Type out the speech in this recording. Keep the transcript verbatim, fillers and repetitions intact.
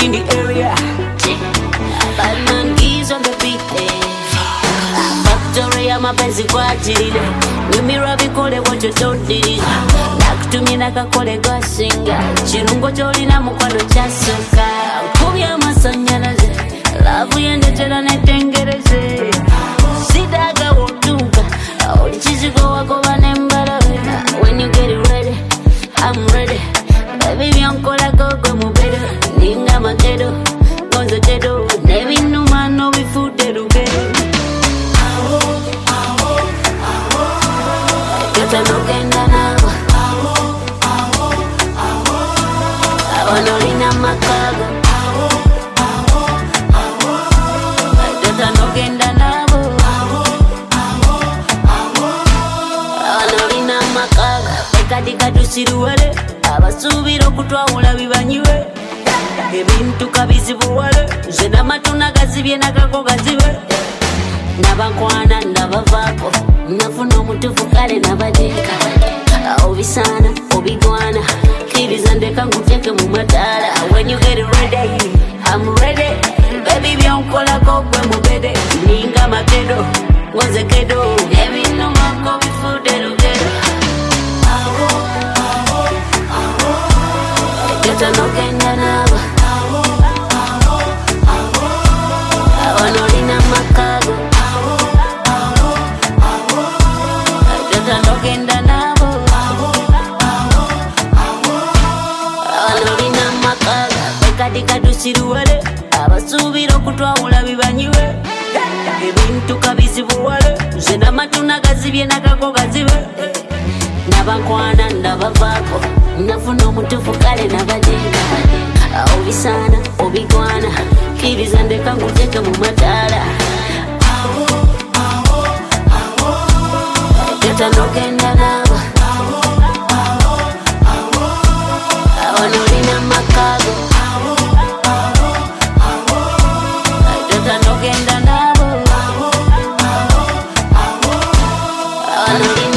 in the area. Bad man keys on the beat. Factory ya mapenzi kwa ajili. Mimira bikole wacho todili. Nakutumia nakakole kwa singa. Chirungo choli na mukwano chasoka. Kubya masanyalaze. Love yende tela netengereze. Sidaga wotuka. Olichizigo wako vanembara. When you get it ready, I'm ready. Baby vyankola kogwe mubero. Ninga makedo, konzo tedo. Nevi numa no bifude rugero. Kata no kenda nabo. Awanolina makago. Kata no kenda nabo. Awanolina makago. Bekadika tusiruwele. Abasubiro kutwawula bibanyiwe. Ebintu kabizibuwale. Zena matuna gazibye nakako gazibe. Nabakwana nabavako. Nafuna omutufu kale nabadeka. Obisana obigwana. Kiriza ndeka nguteke mu matala. When you get ready, I'm ready. Baby byankola kokwe mubede. Ninga makedo, ngoze kedo. Ebintu mako bifude rugero. Kata no kenda nabo. Awanolina makago. Kata no kenda nabo. Awanolina makago. Bekadika tusiruwele. Abasubiro kutwawula bibanyiwe. Ebintu kabizibuwale. Zena matuna gazibye nakako gazibe. Nabakwana nabavako. Nafuna omutufu kale nabadeka. Obisana obigwana. Kiriza ndeka nguteke mu matala. Kata no kenda nabo. Awanolina makago. Kata no kenda nabo. Awanolina